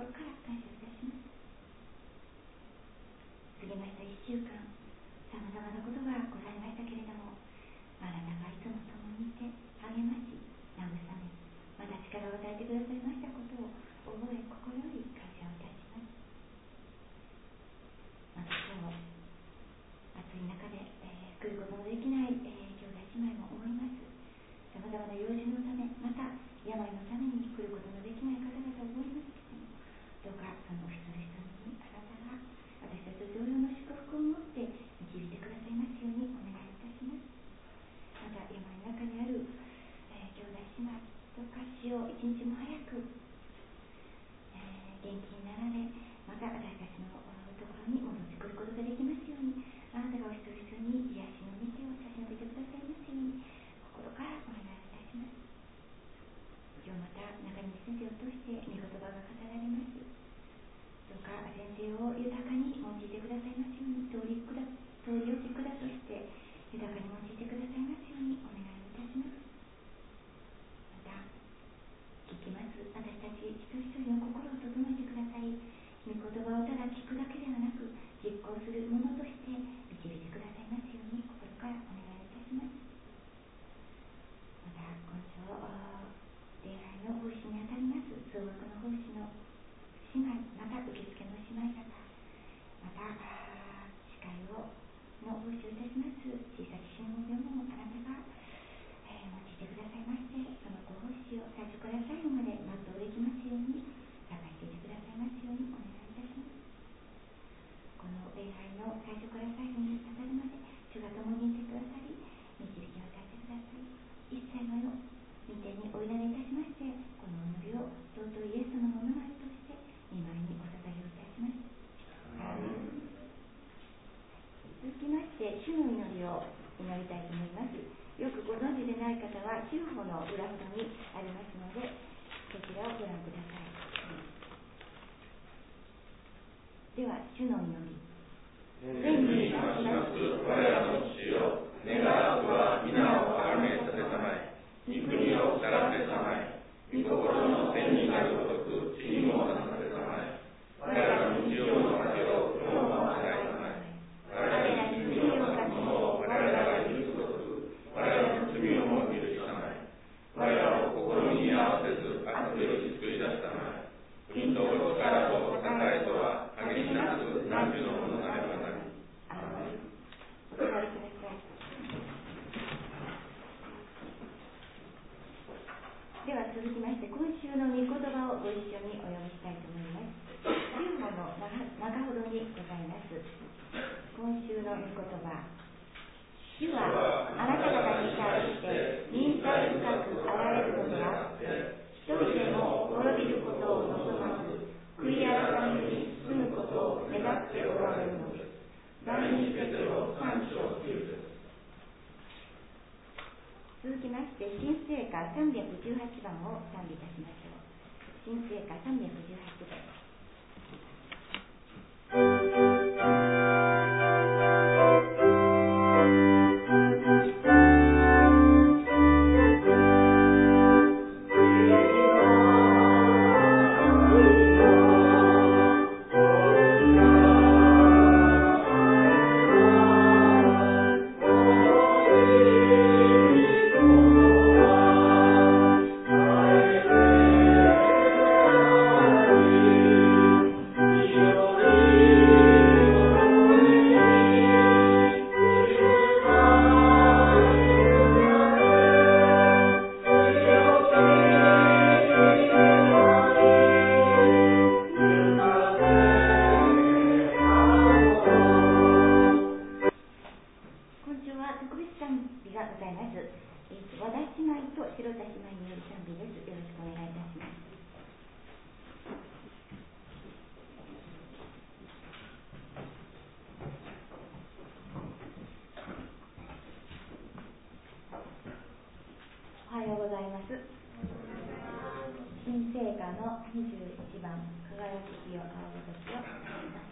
心から感謝いたします。過ぎました1週間、さまざまなことがございましたけれども、あなたがいつも共にいて励まし、慰め、また力を与えてくださいましたことを覚え心より感謝をいたします。また今日暑い中で、来ることのできない、兄弟姉妹も思います。さまざまな用事のため、また病のために来ることのできない方々を思いますけれども、どうかその一人一人にあなたが私たちと同様の祝福を持って導いてくださいますようにお願いいたします。また病の中にある、兄弟姉妹、どうか死を一日も早く、元気になられ、また私たちのところに戻ってくることができますように、あなたがお一人一人に癒しの御手を差し伸べてくださいますように心からお願いいたします。今日また中西先生を通して御言葉が語られます。どうか先生を豊かに用いてくださいますように、通りよき管として豊かに用いてくださいますようにお願いいたします。また聞きます私たち一人一人の心を整えてください。御言葉をただ聞くだけではなく、実行するものとして導いてくださいますように心からお願いいたします。また今週礼拝の奉仕にあたります総額の奉仕の姉妹、また受付の姉妹方、また司会の奉仕をいたします小さき信号でもあなたが、用いてくださいまして、そのご奉仕を最初から最後まで全うできますように支えていてくださいますようにお願いいたします。この礼拝の最初から最後に至るまで主が共にいてくださり、導きを与えてください、一切の御手にお委ねいたしまして、この祈りを尊いイエス様のお名前として御前にお捧げをいたします。続きまして主の祈りを祈りたいと思います。よくご存知でない方は修法の裏ほどにありますので、そちらをご覧ください。では主の祈り。 天にいます我らの父よ、願わくは皆をあがめさせたまえ、御国を来らせたまえ、御心の天になるごとく地にもなさせたまえ。我らの日常の糧を今日も与えたまえ。我らに罪を犯す者を我らが許すごとく我らの罪をも許したまえ。我らを試みに合わせず悪より救い出したまえ。国と力と栄とは限りなく何十のものなればなり。 お座りください。では続きまして今週の御言葉をご一緒にお読みしたいと思います。修法の中ほどにございます。今週の御言葉。主はあなた方に対して忍耐深くあられるのであって、一人でも滅びることを望まず、悔い改めに進むことを願っておられるのです。第二ペテロ3章9節。続きまして新聖歌318番を賛美いたしましょう。新聖歌318番。おはようございます。新聖歌の21番、輝きよ青ごときを歌います。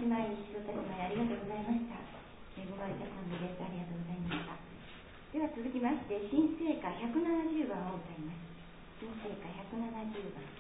妹、白田姉妹、ありがとうございました。恵まれた賛美です。ありがとうございました。では続きまして、新聖歌170番を歌います。新聖歌170番。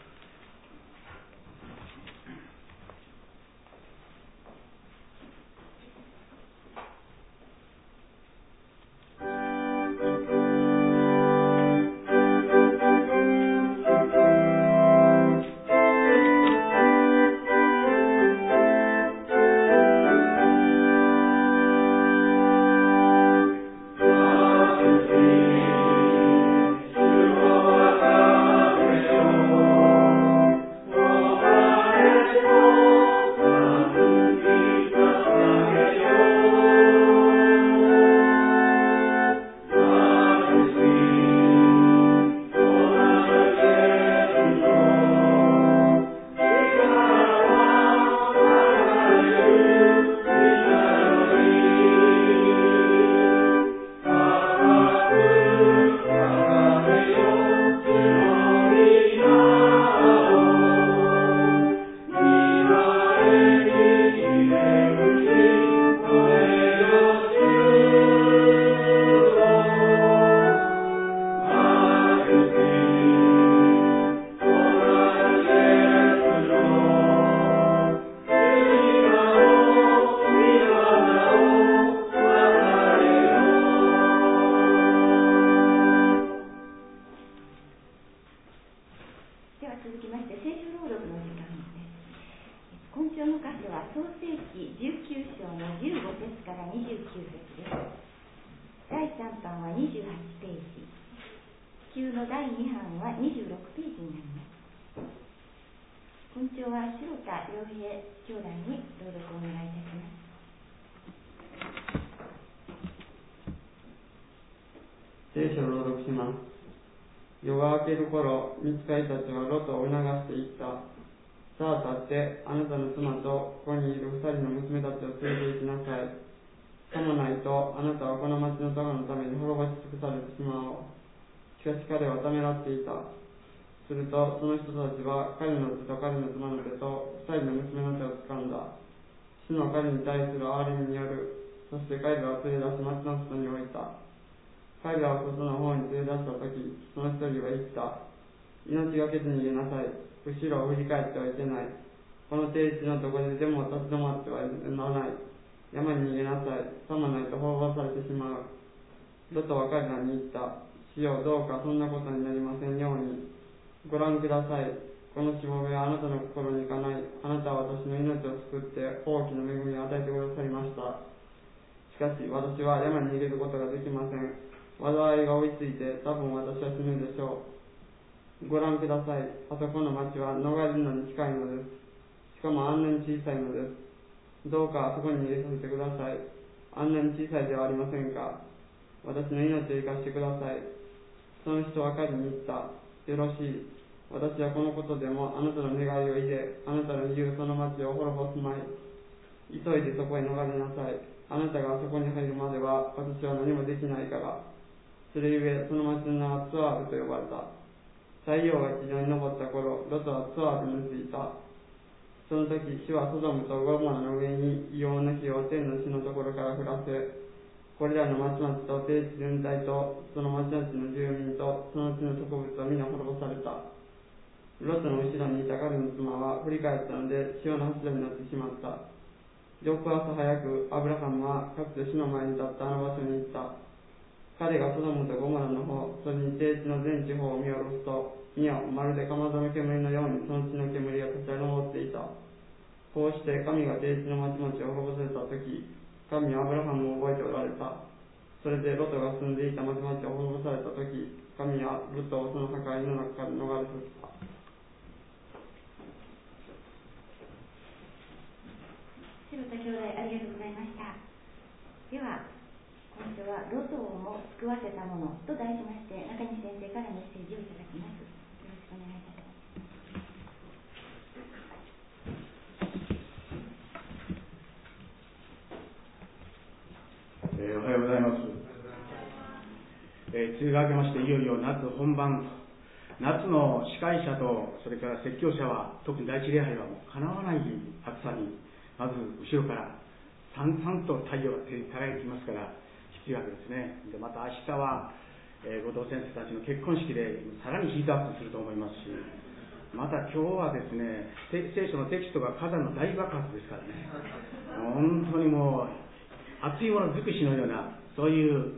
聖書を朗読します。夜が明ける頃、御使いたちはロトを促していった。さあ立って、あなたの妻とここにいる2人の娘たちを連れて行きなさい。さもないと、あなたはこの町の咎のために滅ぼし尽くされてしまおう。しかし彼はためらっていた。すると、その人たちは彼の手と彼の妻の手と2人の娘の手を掴んだ。主の彼に対する憐れみによる。そして彼らを連れ出し町の外に置いた。彼らを外の方に連れ出したとき、その一人は言った。命がけずに逃げなさい。後ろを振り返ってはいけない。この低地のところででも立ち止まってはならない。山に逃げなさい。さもないと滅ぼされてしまう。ロトは彼らに言った。主よ、どうかそんなことになりませんように。ご覧ください。このしもべはあなたの心にいかない。あなたは私の命を救って大きな恵みを与えてくださいました。しかし私は山に逃げることができません。災いが追いついて多分私は死ぬでしょう。ご覧ください。あそこの町は逃れるのに近いのです。しかもあんなに小さいのです。どうかあそこに逃げさせてください。あんなに小さいではありませんか。私の命を生かしてください。その人は彼に言った。よろしい。私はこのことでもあなたの願いを入れ、あなたの言うその町を滅ぼすまい。急いでそこへ逃れなさい。あなたがあそこに入るまでは私は何もできないから。それゆえその町の名はツアールと呼ばれた。太陽が地上に昇った頃、ロトはツアールに着いた。その時、主はソドムとゴモラの上に異様な火を天の地のところから降らせ、これらの町々と低地全体とその町々の住民とその地の植物を皆滅ぼされた。ロトの後ろにいた彼の妻は振り返ったので潮の柱になってしまった。翌朝早く、アブラハムはかつて主の前に立ったあの場所に行った。彼がソドムとゴモラの方、それに低地の全地方を見下ろすと、見よ、まるでかまどの煙のようにその地の煙が立ち上っていた。こうして神が低地の町々を滅ぼされたとき、神はアブラハムを覚えておられた。それでロトが住んでいた町々を滅ぼされたとき、神はロトをその破壊の中から逃れさせた。 白田兄弟、ありがとうございました。では今週はロトをも救わせたものと題しまして、中西先生からメッセージをいただきます。よろしくお願いいたします。 おはようございます。梅雨が明けましていよいよ夏本番と、夏の司会者とそれから説教者は特に第一礼拝はもうかなわない暑さにまず後ろからさんさんと太陽が照り輝きますからきついわけですね。でまた明日は、後藤先生たちの結婚式でさらにヒートアップすると思いますし、また今日はですね、聖書のテキストが火山の大爆発ですからね、本当にもう熱いもの尽くしのようなそういう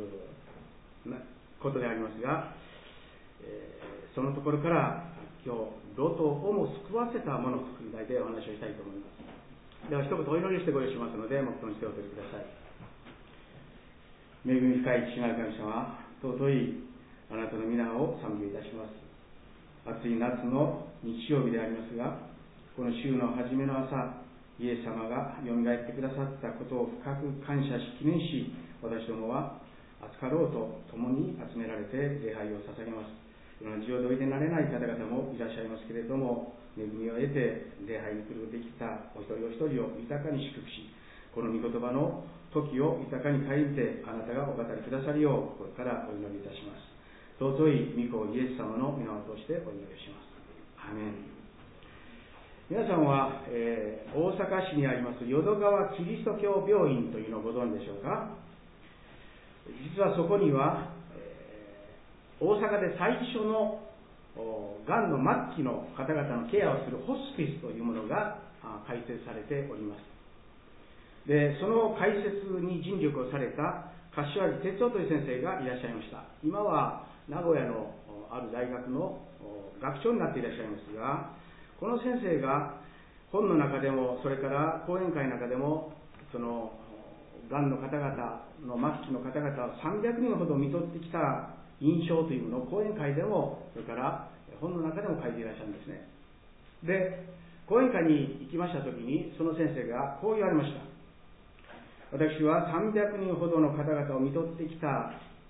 ことでありますが、そのところから今日ロトをも救わせたものを含みでお話をしたいと思います。では一言お祈りしてご用意しますので黙祷にしてお取りください。恵み深い父なる神様、尊いあなたの皆を賛美いたします。暑い夏の日曜日でありますが、この週の初めの朝、イエス様がよみがえってくださったことを深く感謝し記念し、私どもは暑かろうと共に集められて礼拝を捧げます。同じようでおいでなれない方々もいらっしゃいますけれども、恵みを得て礼拝に来ることができたお一人お一人を豊かに祝福し、この御言葉の時を豊かに顧みてあなたがお語りくださるようこれからお祈りいたします。尊い御子イエス様の皆を通してお祈りをします。アーメン。皆さんは、大阪市にあります淀川キリスト教病院というのをご存知でしょうか。実はそこには、大阪で最初のがんの末期の方々のケアをするホスピスというものが開設されております。でその開設に尽力をされた柏木哲夫という先生がいらっしゃいました。今は名古屋のある大学の学長になっていらっしゃいますが、この先生が本の中でもそれから講演会の中でもそのがんの方々の末期の方々を300人ほど見取ってきた印象というものを講演会でもそれから本の中でも書いていらっしゃるんですね。で講演会に行きました時にその先生がこう言われました。私は300人ほどの方々を見取ってきた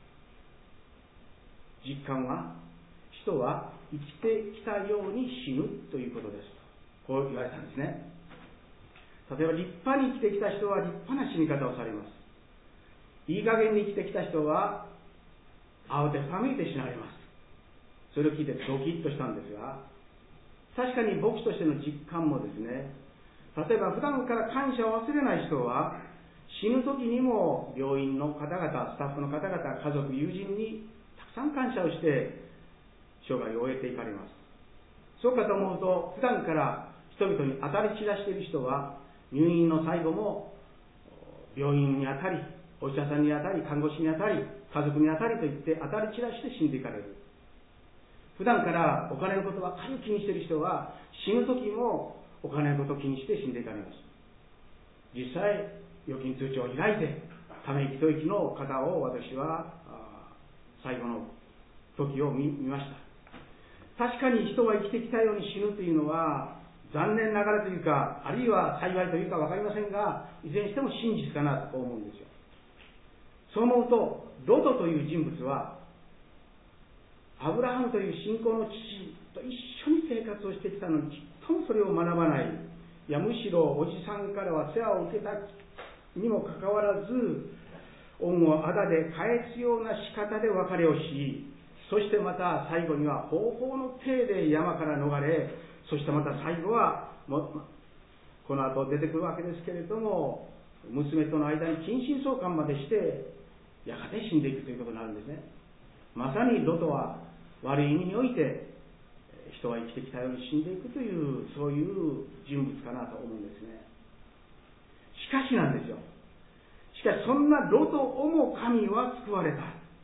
実感は、人は生きてきたように死ぬということですとこう言われたんですね。例えば立派に生きてきた人は立派な死に方をされます。いい加減に生きてきた人は慌てふためいて死なれます。それを聞いてドキッとしたんですが、確かに牧師としての実感もですね、例えば普段から感謝を忘れない人は死ぬ時にも病院の方々、スタッフの方々、家族、友人にたくさん感謝をして生涯を終えていかれます。そうかと思うと、普段から人々に当たり散らしている人は入院の最後も病院に当たり、お医者さんに当たり、看護師に当たり、家族に当たりといって当たり散らして死んでいかれる。普段からお金のことばかり気にしている人は死ぬ時もお金のことを気にして死んでいかれます。実際預金通帳を開いてため息と息の方を私は最後の時を見ました。確かに人は生きてきたように死ぬというのは残念ながらというか、あるいは幸いというか分かりませんが、いずれにしても真実かなと思うんですよ。そう思うとロトという人物はアブラハムという信仰の父と一緒に生活をしてきたのにちっともそれを学ばない、いやむしろおじさんからは世話を受けたにもかかわらず恩をあだで返すような仕方で別れをし、そしてまた最後には方法の体で山から逃れ、そしてまた最後はこの後出てくるわけですけれども、娘との間に近親相関までしてやがて死んでいくということになるんですね。まさにロトは悪い意味において人は生きてきたように死んでいくという、そういう人物かなと思うんですね。しかしなんですよ。しかしそんなロトをも神は救われた。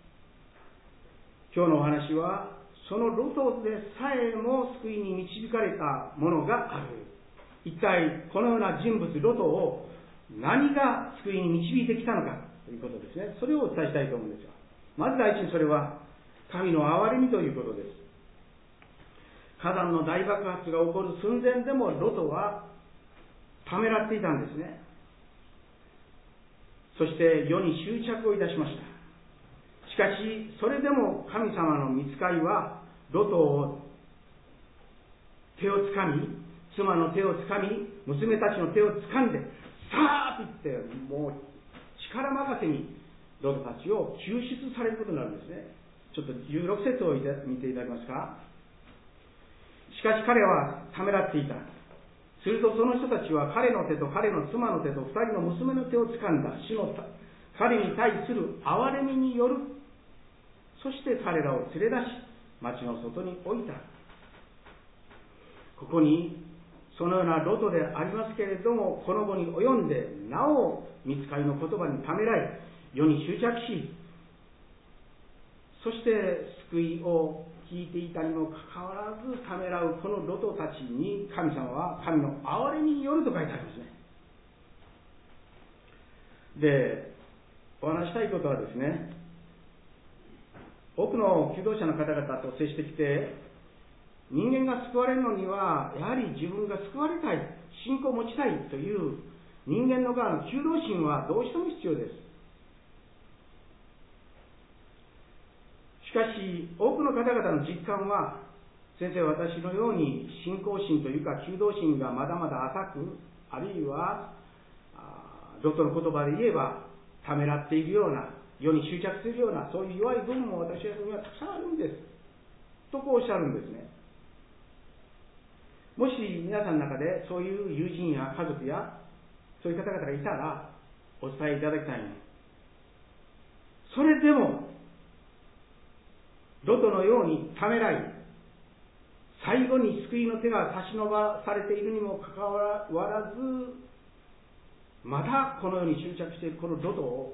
今日のお話はそのロトでさえも救いに導かれたものがある。一体このような人物ロトを何が救いに導いてきたのかということですね。それをお伝えしたいと思うんですよ。まず第一にそれは神の憐れみということです。火山の大爆発が起こる寸前でもロトはためらっていたんですね。そして世に執着をいたしました。しかしそれでも神様の御使いはロトを手をつかみ、妻の手をつかみ、娘たちの手をつかんでさーっと言って、もう力任せにロトたちを救出されることになるんですね。ちょっと16節を見ていただけますか。しかし彼はためらっていた。 するとその人たちは彼の手と彼の妻の手と2人の娘の手を掴んだ。主の彼に対する憐れみによる。そして彼らを連れ出し、町の外に置いた。ここにそのようなロトでありますけれども、この後に及んでなお御使いの言葉にためらい、世に執着し、そして救いを聞いていたにもかかわらずためらうこのロトたちに、神様は神の憐れみによると書いてありますね。で、お話したいことはですね、多くの求道者の方々と接してきて、人間が救われるのにはやはり自分が救われたい、信仰を持ちたいという人間の側の求道心はどうしても必要です。しかし多くの方々の実感は、先生、私のように信仰心というか求道心がまだまだ浅く、あるいはロトの言葉で言えばためらっているような、世に執着するような、そういう弱い部分も私にはたくさんあるんですとこうおっしゃるんですね。もし皆さんの中でそういう友人や家族やそういう方々がいたらお伝えいただきたいの。それでもロトのようにためらい、最後に救いの手が差し伸ばされているにもかかわらず、またこのように執着しているこのロトを、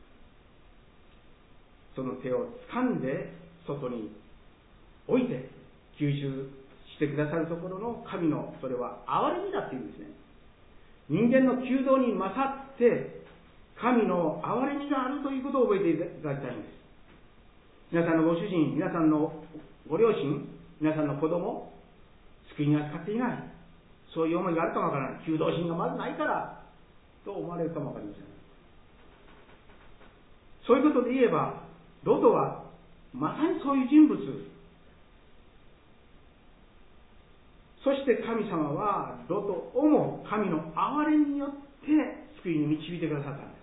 その手を掴んで外に置いて吸収してくださるところの神の、それは憐れみだっていうんですね。人間の求道に勝って神の憐れみがあるということを覚えていただきたいんです。皆さんのご主人、皆さんのご両親、皆さんの子供、救いに扱っていない、そういう思いがあるかもわからない。求道心がまずないからと思われるかもわかりません。そういうことで言えば、ロトはまさにそういう人物。そして神様はロトをも神の憐れみによって救いに導いてくださったんです。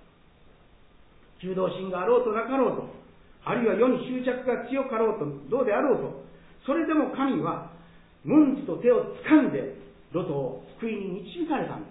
求道心があろうとなかろうと、あるいは世に執着が強かろうと、どうであろうと、それでも神は文字と手を掴んでロトを救いに導かれたんです。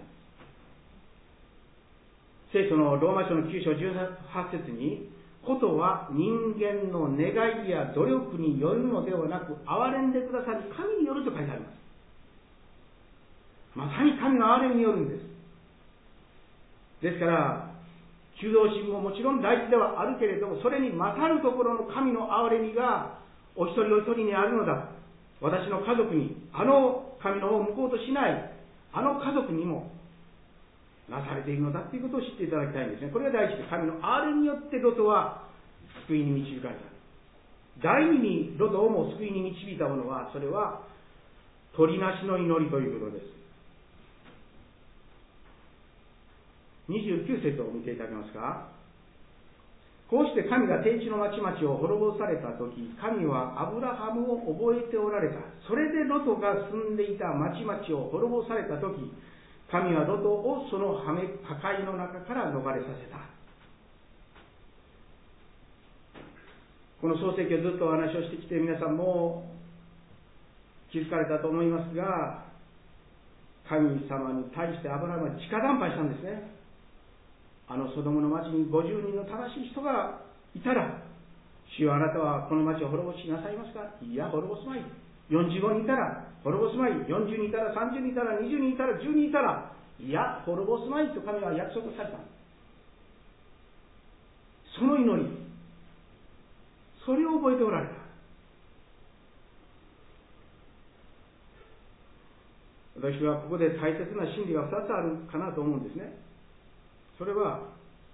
聖書のローマ書の9章18節に、ことは人間の願いや努力によるのではなく、憐れんでくださる神によると書いてあります。まさに神の憐れみによるんです。ですから求道心ももちろん大事ではあるけれども、それに勝るところの神の憐れみがお一人お一人にあるのだ。私の家族にあの神の方を向こうとしないあの家族にもなされているのだということを知っていただきたいんですね。これが第一で、神の憐れみによってロトは救いに導かれた。第二にロトをも救いに導いたものは、それは鳥なしの祈りということです。29節を見ていただけますか。こうして神が天地の町々を滅ぼされたとき、神はアブラハムを覚えておられた。それでロトが住んでいた町々を滅ぼされたとき、神はロトをその破壊の中から逃れさせた。この創世記をずっとお話をしてきて、皆さんも気づかれたと思いますが、神様に対してアブラハムは直談判したんですね。あのソドムの町に50人の正しい人がいたら、主よ、あなたはこの町を滅ぼしなさいますか。いや、滅ぼすまい。45人いたら滅ぼすまい。40人いたら、30人いたら、20人いたら、10人いたら、いや、滅ぼすまいと神は約束された。その祈り、それを覚えておられた。私はここで大切な真理が2つあるかなと思うんですね。それは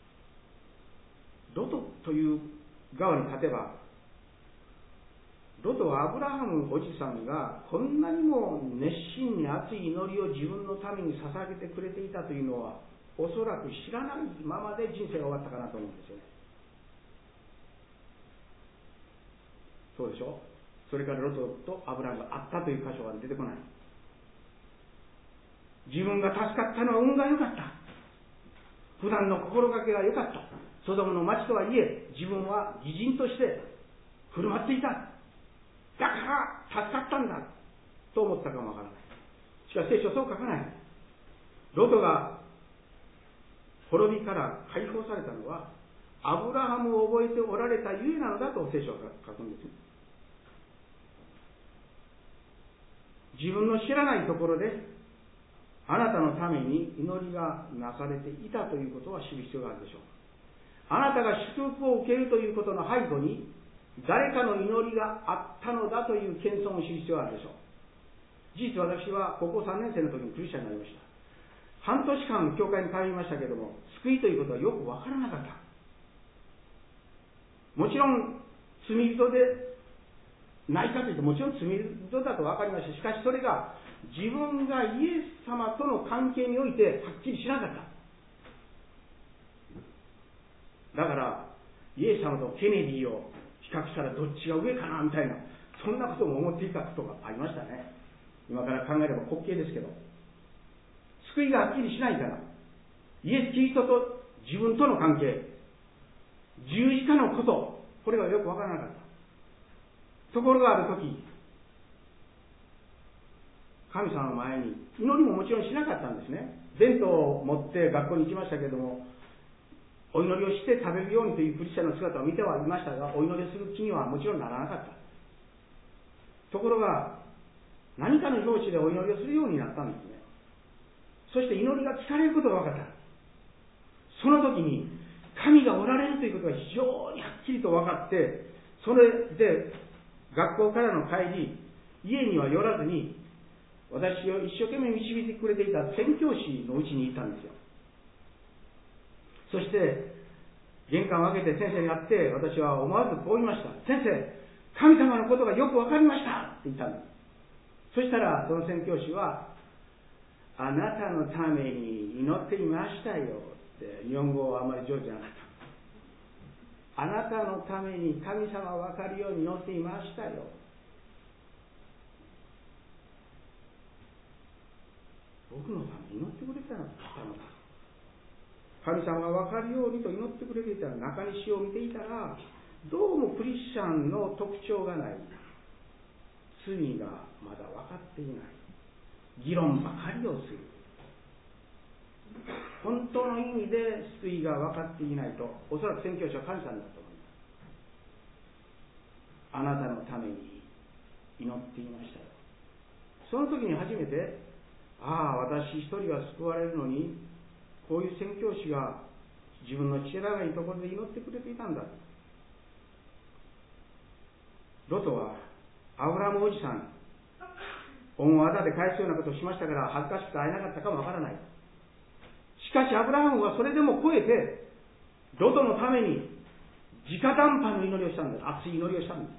ロトという側に立てば、ロトはアブラハムおじさんがこんなにも熱心に熱い祈りを自分のために捧げてくれていたというのは、おそらく知らないままで人生が終わったかなと思うんですよね。そうでしょ。それからロトとアブラハムがあったという箇所が出てこない。自分が助かったのは運が良かった。普段の心がけが良かった。ソドムの町とはいえ、自分は義人として振る舞っていた。だから助かったんだと思ったかもわからない。しかし聖書はそう書かない。 ロトが滅びから解放されたのはアブラハムを覚えておられたゆえなのだと聖書は書くんです。自分の知らないところであなたのために祈りがなされていたということは知る必要があるでしょう。あなたが祝福を受けるということの背後に誰かの祈りがあったのだという謙遜を知る必要があるでしょう。事実私は高校3年生の時にクリスチャンになりました。半年間教会に通いましたけれども、救いということはよくわからなかった。もちろん罪人でないかというと、もちろん罪人だと分かりました。しかしそれが自分がイエス様との関係においてはっきりしなかった。だからイエス様とケネディを比較したらどっちが上かなみたいな、そんなことも思っていたことがありましたね。今から考えれば滑稽ですけど、救いがはっきりしないから、イエス・キリストと自分との関係、十字架のこと、これがよくわからなかった。ところがあるとき、神様の前に祈りももちろんしなかったんですね。弁当を持って学校に行きましたけれども、お祈りをして食べるようにというクリスチャンの姿を見てはいましたが、お祈りをする気にはもちろんならなかった。ところが何かの表紙でお祈りをするようになったんですね。そして祈りが聞かれることが分かった。その時に神がおられるということが非常にはっきりと分かって、それで学校からの帰り、家には寄らずに私を一生懸命導いてくれていた宣教師のうちにいたんですよ。そして玄関を開けて先生に会って、私は思わずこう言いました。先生、神様のことがよく分かりましたって言ったんです。そしたらその宣教師は、あなたのために祈っていましたよって、日本語はあまり上手じゃなかった。あなたのために神様が分かるように祈っていましたよ。僕のために祈ってくれたのか。神様が分かるようにと祈ってくれていたら、中西を見ていたら、どうもクリスチャンの特徴がない。罪がまだ分かっていない。議論ばかりをする。本当の意味で救いが分かっていないと、おそらく宣教師は神様だと思います。あなたのために祈っていましたよ。その時に初めて、私一人が救われるのに、こういう宣教師が自分の知らないところで祈ってくれていたんだ。ロトはアブラムおじさん、恩をあだで返すようなことをしましたから恥ずかしくて会えなかったかもわからない。しかしアブラハムはそれでも超えてロトのために直談判の祈りをしたんです。熱い祈りをしたんです。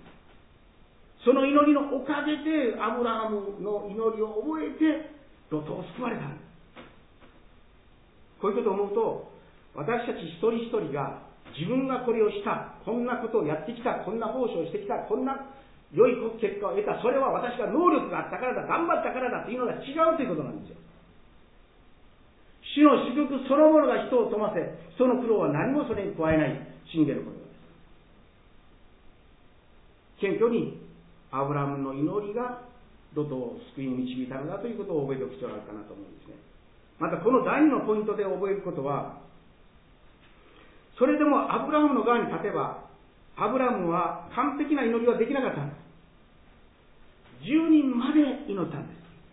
その祈りのおかげでアブラハムの祈りを覚えてロトを救われたんです。こういうことを思うと、私たち一人一人が自分がこれをした、こんなことをやってきた、こんな奉仕をしてきた、こんな良い結果を得た、それは私が能力があったからだ、頑張ったからだというのが違うということなんですよ。主の祝福そのものが人を富ませ、人の苦労は何もそれに加えない信玄のことです。謙虚にアブラハムの祈りがロトを救いに導いたのだということを覚えておく必要があるかなと思うんですね。またこの第2のポイントで覚えることは、それでもアブラハムの側に立てば、アブラハムは完璧な祈りはできなかったんです。10人まで祈ったんです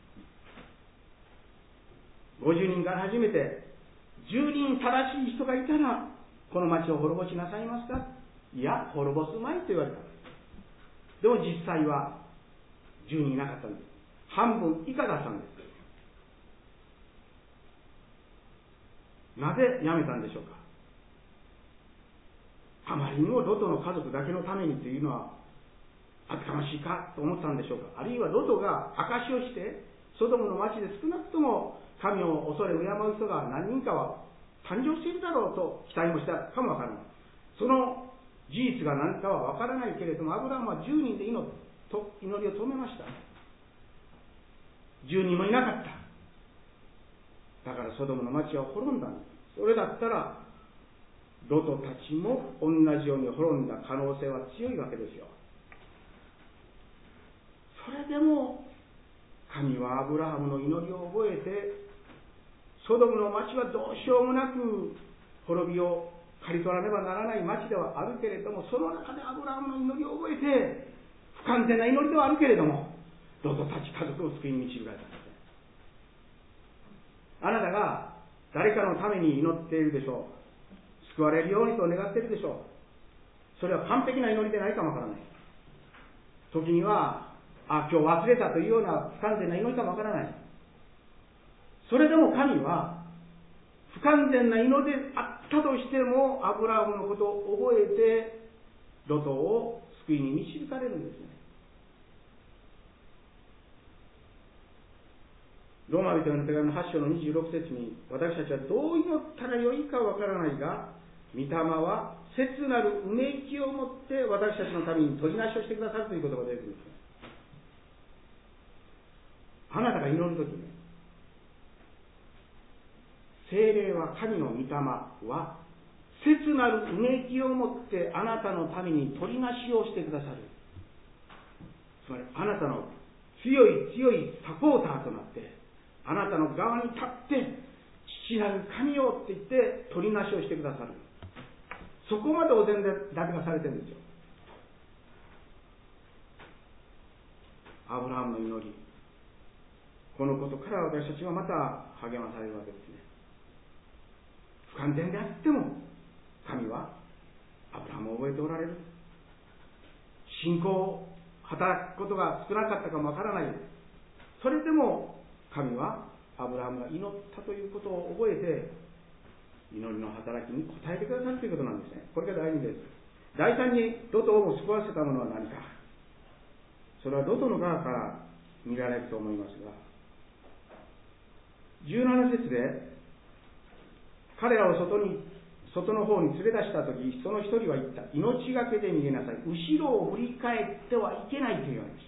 。50人から始めて、10人正しい人がいたら、この町を滅ぼしなさいますか？いや、滅ぼすまいと言われたんです。でも実際は10人いなかったんです。半分以下だったんです。なぜやめたんでしょうか。あまりにもロトの家族だけのためにというのは厚かましいかと思ったんでしょうか。あるいはロトが証しをしてソドムの町で少なくとも神を恐れ敬う人が何人かは誕生しているだろうと期待もしたかもわからない。その事実が何かはわからないけれども、アブラハムは10人で祈りを止めました。10人もいなかった。だからソドムの町は滅んだんです。それだったらロトたちも同じように滅んだ可能性は強いわけですよ。それでも神はアブラハムの祈りを覚えてソドムの町はどうしようもなく滅びを刈り取らねばならない町ではあるけれども、その中でアブラハムの祈りを覚えて、不完全な祈りではあるけれども、ロトたち家族を救いに導かれたんです。あなたが誰かのために祈っているでしょう。救われるようにと願っているでしょう。それは完璧な祈りでないかもわからない。時には、今日忘れたというような不完全な祈りかもわからない。それでも神は、不完全な祈りであったとしても、アブラハムのことを覚えて、ロトを救いに導かれるんですね。ローマ人への手紙の8章の26節に、私たちはどう祈ったらよいかわからないが、御霊は切なるうめきを持って私たちのために取りなしをしてくださるということが出てくるんです。あなたが祈るときね、聖霊は神の御霊は切なるうめきを持ってあなたのために取りなしをしてくださる。つまりあなたの強いサポーターとなって、あなたの側に立って父なる神よって言って取りなしをしてくださる。そこまでお膳立てがされてるんですよ。アブラハムの祈り、このことから私たちはまた励まされるわけですね。不完全であっても神はアブラハムを覚えておられる。信仰を働くことが少なかったかもわからない。それでも神はアブラハムが祈ったということを覚えて、祈りの働きに応えてくださるということなんですね。これが第2です。第3にロトを救わせたものは何か。それはロトの側から見られると思いますが、17節で彼らを外の方に連れ出したとき、その一人は言った。命がけで逃げなさい。後ろを振り返ってはいけないと言われました。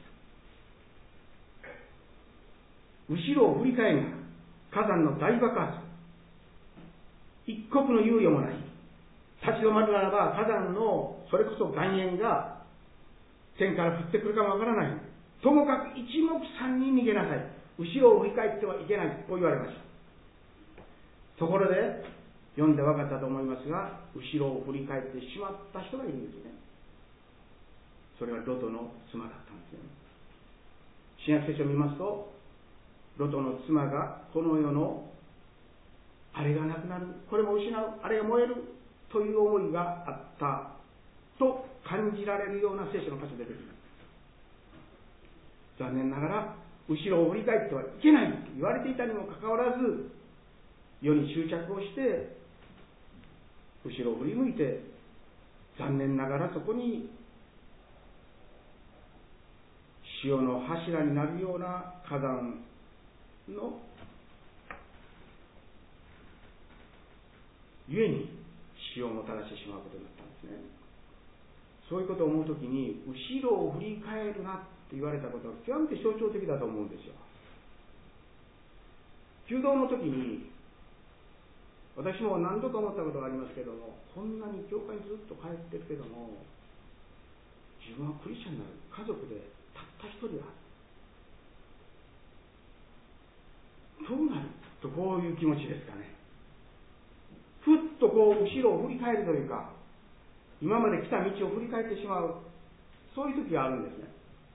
後ろを振り返るな。火山の大爆発。一刻の猶予もない。立ち止まるならば火山のそれこそ岩塩が天から降ってくるかもわからない。ともかく一目散に逃げなさい。後ろを振り返ってはいけない。と言われました。ところで、読んで分かったと思いますが、後ろを振り返ってしまった人がいるんですね。それはロトの妻だったんですね。新約聖書を見ますと、ロトの妻がこの世のあれがなくなる、これも失う、あれが燃えるという思いがあったと感じられるような聖書の箇所が出てきます。残念ながら後ろを振り返ってはいけないと言われていたにもかかわらず、世に執着をして後ろを振り向いて、残念ながらそこに潮の柱になるような火山のゆえに死をもたらしてしまうことになったんですね。そういうことを思うときに、後ろを振り返るなって言われたことは極めて象徴的だと思うんですよ。弓道の時に私も何度か思ったことがありますけども、こんなに教会にずっと通ってるけども、自分はクリスチャンになる、家族でたった一人だ、どうなると、こういう気持ちですかね。ふっとこう後ろを振り返るというか、今まで来た道を振り返ってしまう、そういう時があるんですね。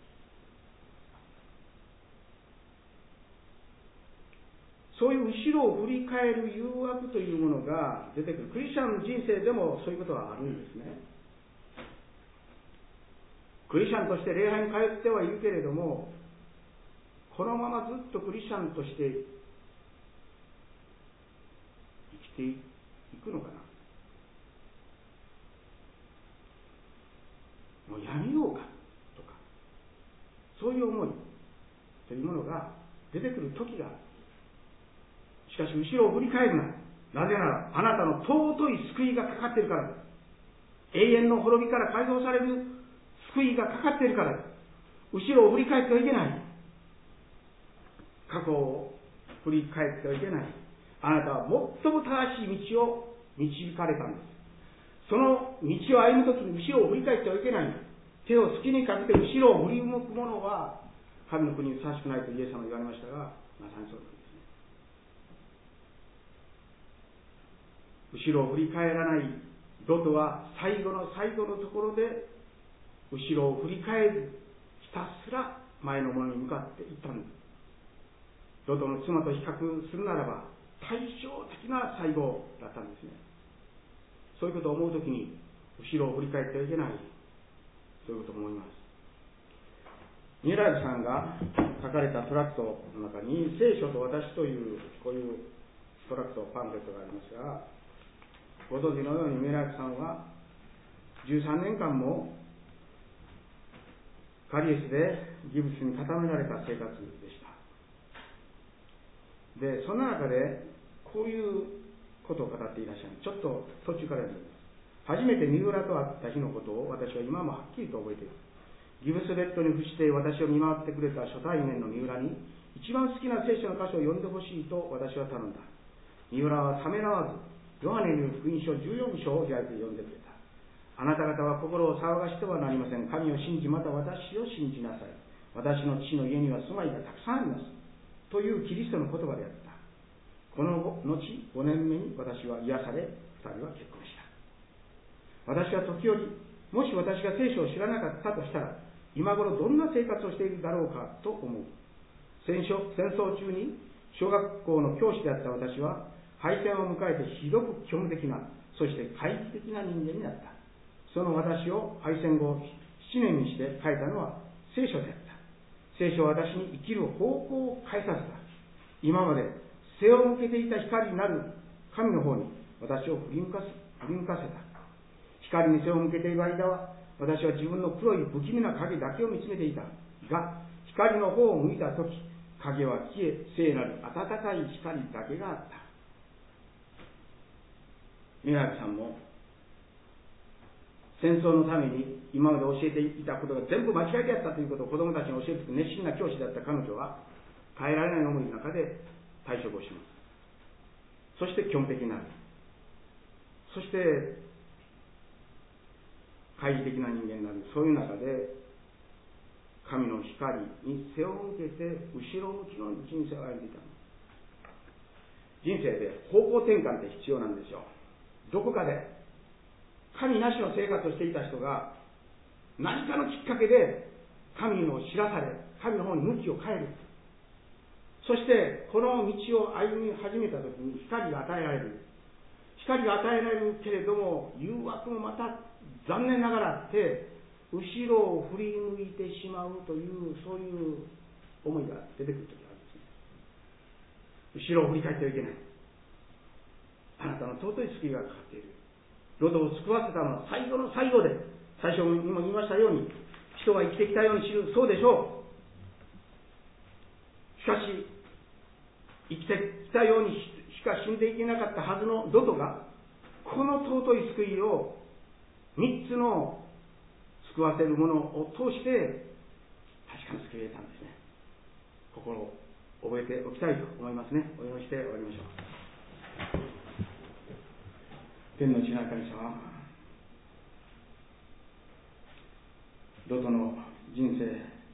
そういう後ろを振り返る誘惑というものが出てくる。クリスチャンの人生でもそういうことがあるんですね。クリスチャンとして礼拝に通ってはいるけれども、このままずっとクリスチャンとして生きていくのかな。もうやめようかとか、そういう思いというものが出てくる時がある。しかし後ろを振り返るな。なぜならあなたの尊い救いがかかっているからです。永遠の滅びから解放される救いがかかっているからです。後ろを振り返ってはいけない。過去を振り返ってはいけない。あなたは最も正しい道を導かれたんです。その道を歩むときに後ろを振り返ってはいけない。手を隙にかけて後ろを振り向く者は神の国にふさわしくないとイエス様は言われましたが、まさにそうですね。 後ろを振り返らないロトは最後の最後のところで後ろを振り返りひたすら前のものに向かっていったんです。ロトの妻と比較するならば対照的な最後だったんですね。そういうことを思うときに後ろを振り返ってはいけない、そういうことを思います。ミュラーズさんが書かれたトラクトの中に聖書と私というこういうトラクトパンフレットがありますが、ご存知のようにミュラーズさんは13年間もカリエスでギブスに固められた生活でした。で、その中でこういうことを語っていらっしゃる。ちょっと途中から読みます。初めて三浦と会った日のことを私は今もはっきりと覚えている。ギブスベッドに伏して私を見舞ってくれた初対面の三浦に一番好きな聖書の箇所を読んでほしいと私は頼んだ。三浦はためらわずヨハネによる福音書14章を開いて読んでくれた。あなた方は心を騒がしてはなりません。神を信じ、また私を信じなさい。私の父の家には住まいがたくさんあります。というキリストの言葉であった。この後、5年目に私は癒され、2人は結婚した。私は時折、もし私が聖書を知らなかったとしたら、今頃どんな生活をしているだろうかと思う。戦争中に小学校の教師であった私は、敗戦を迎えてひどく虚無的な、そして怪奇的な人間になった。その私を敗戦後7年にして書いたのは聖書であった。聖書は私に生きる方向を変えさせた。今まで背を向けていた光になる神の方に私を振り向かせた。光に背を向けている間は私は自分の黒い不気味な影だけを見つめていたが、光の方を向いたとき影は消え、聖なる暖かい光だけがあった。ミラクさんも戦争のために今まで教えていたことが全部間違いであったということを子供たちに教えていく熱心な教師だった彼女は変えられない思いの中で退職をします。そして虚無的になる。そして怪異的な人間になる。そういう中で神の光に背を向けて後ろ向きの人生を歩んでいた。人生で方向転換って必要なんですよ。どこかで神なしの生活をしていた人が何かのきっかけで神を知らされ、神の方に向きを変える。そしてこの道を歩み始めた時に光が与えられる。光が与えられるけれども誘惑もまた残念ながらあって後ろを振り向いてしまうというそういう思いが出てくる時があるんですね。後ろを振り返ってはいけない。あなたの尊い救いがかかっている。ロトを救わせたのは最後の最後で、最初にも言いましたように人が生きてきたように知る。そうでしょう。しかし生きてきたようにしか死んでいけなかったはずのロトがこの尊い救いを3つの救わせるものを通して確かに救えたんですね。心を覚えておきたいと思いますね。お祈りして終わりましょう。天の父なる神様、ロトの人生、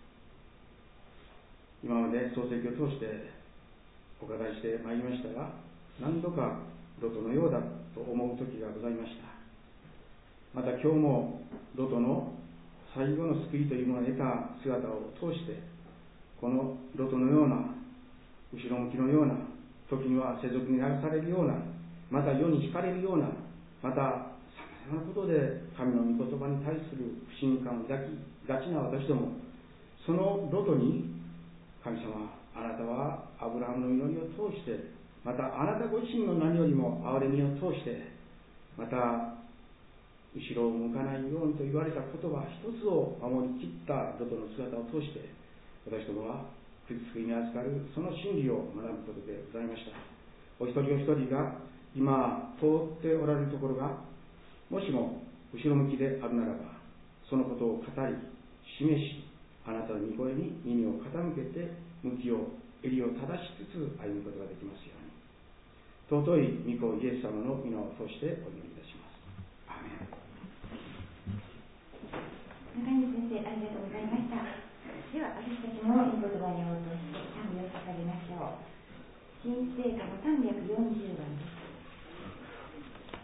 今まで創世記を通してお語りしてまいりましたが、何度かロトのようだと思う時がございました。また今日もロトの最後の救いというものを得た姿を通して、このロトのような後ろ向きのような、時には世俗に流されるような、また世に惹かれるような、またさまざまなことで神の御言葉に対する不信感を抱きがちな私ども、そのロトに神様、あなたはアブラハムの祈りを通して、またあなたご自身の何よりも憐れみを通して、また後ろを向かないようにと言われた言葉一つを守り切ったロトの姿を通して、私どもは救いに預かるその真理を学ぶことでございました。お一人お一人が今通っておられるところがもしも後ろ向きであるならば、そのことを語り示し、あなたの御声に耳を傾けて向きを襟を正しつつ歩むことができますように、尊い御子イエス様の皆を通してお祈りいたします。アーメン。 中西先生、ありがとうございました。では私たちも御言葉に応答して賛美を捧げましょう。新聖歌の340番です。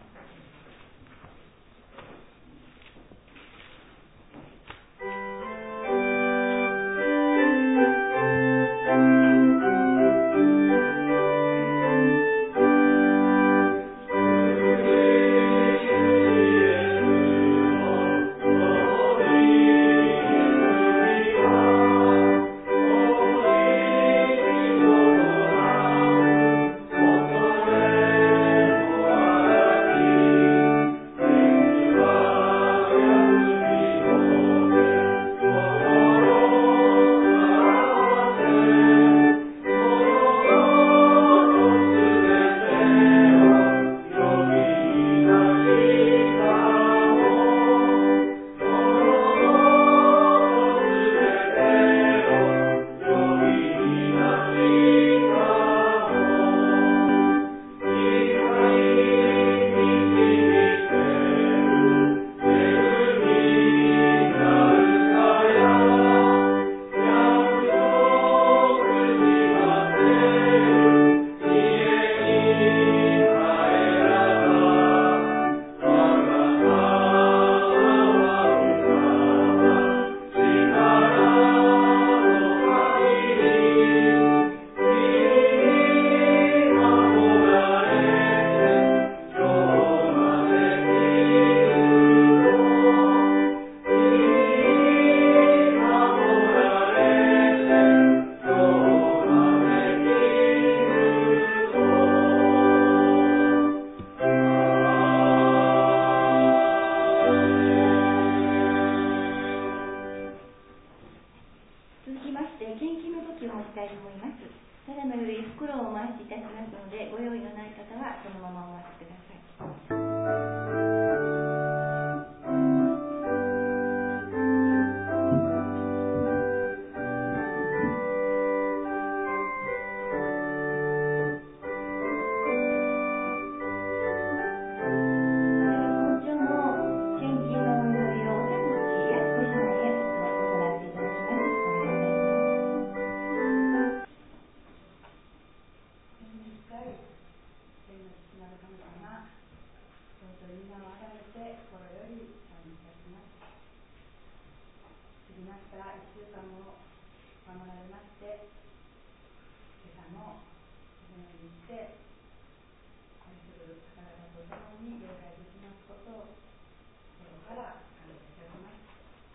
尊い皆をあがめて心より賛美いたします。過ぎました1週間を守られまして、今朝もこのようにして愛する方々と共に礼拝できますことを心から感謝いたします。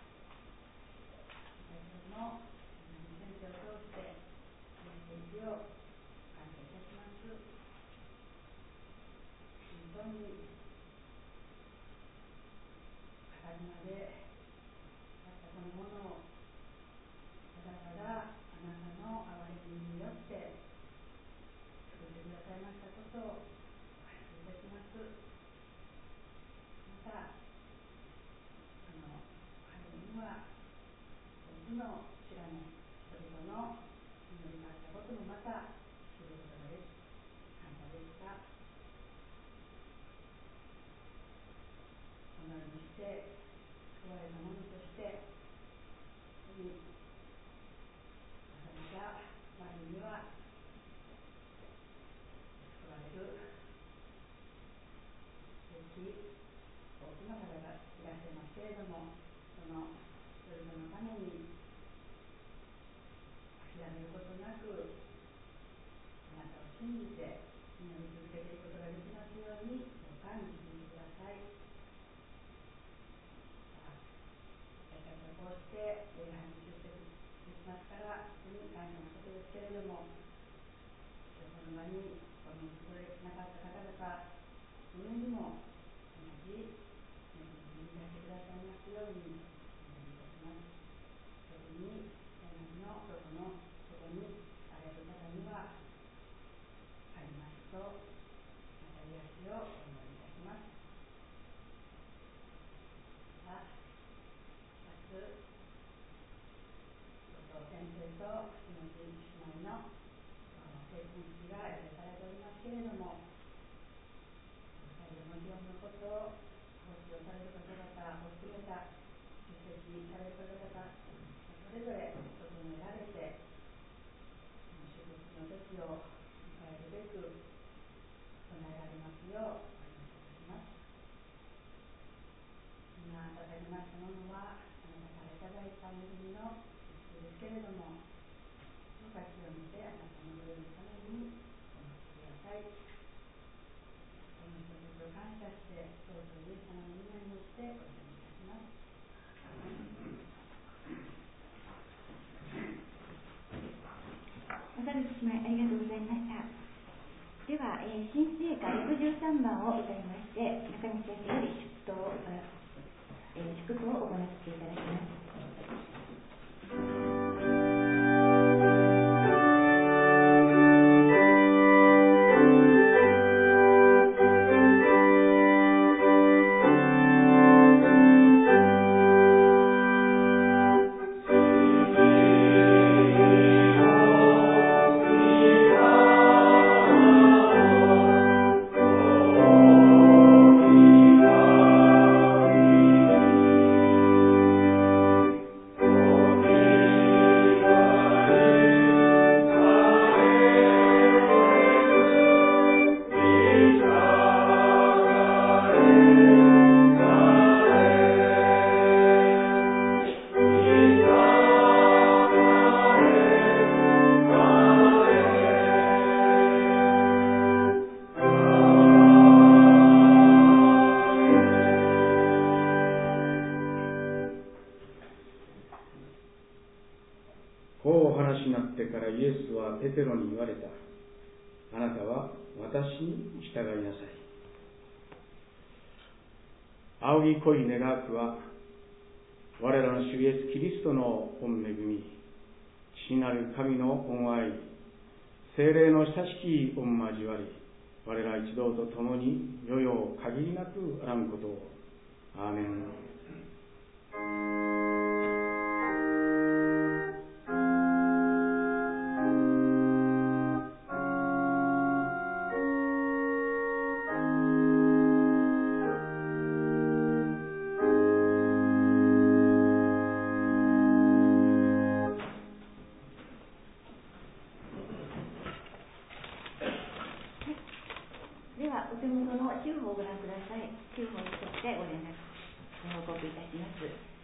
私たちの先生を通してメッセージを感謝いたします。本当に片島であったこのものをただただあなたの憐れみによって作ってくださいましたことを感謝いたします。またその背後には多くの知らない人々の祈りがあったこともまた知ることができ感謝でした。このようにして救われたものとして本当にまたまた周りには救われるべき多くの方がいらっしゃいますけれども、その人々のために諦めることなくあなたを信じて祈り続けていくことができますようにどうか導いてください。私たちはこうして礼拝に出席できますから本当に感謝のことですけれども、今日この場にこのことができなかった方々の上にも同じ恵みに出してくださいますようにお願いいたします。特に柳のそこの外にあられる方にはありますとまた癒しをお祈りいたします。また明日後藤先生と篠地姉妹の結婚式が予定されておりますけれども、最後の日本のことをご使用される方々を含めた出席される方々それぞれ整えられて祝福の時を迎えるべく備えられますようお祈りいたします。今捧げましたものはあなたからいただいた恵みの祝福ですけれども、どうか清めてあなたのご用のためにお持ちください。この人たちを感謝して尊いイエス様の皆によってお祈りいたします。 渡辺姉妹ありがとうございました。では、新聖歌63番を歌いまして中西先生より祝福を行っていただきます。 ペテロに言われた。あなたは私に従いなさい。仰ぎ恋願わくは我らの主イエスキリストの御恵み、父なる神の恩愛、聖霊の親しき御交わり、我ら一同と共に世々限りなくあらんことを。アーメン。 では、 はお手元の州法をご覧ください。州法に沿ってご連絡ご報告いたします。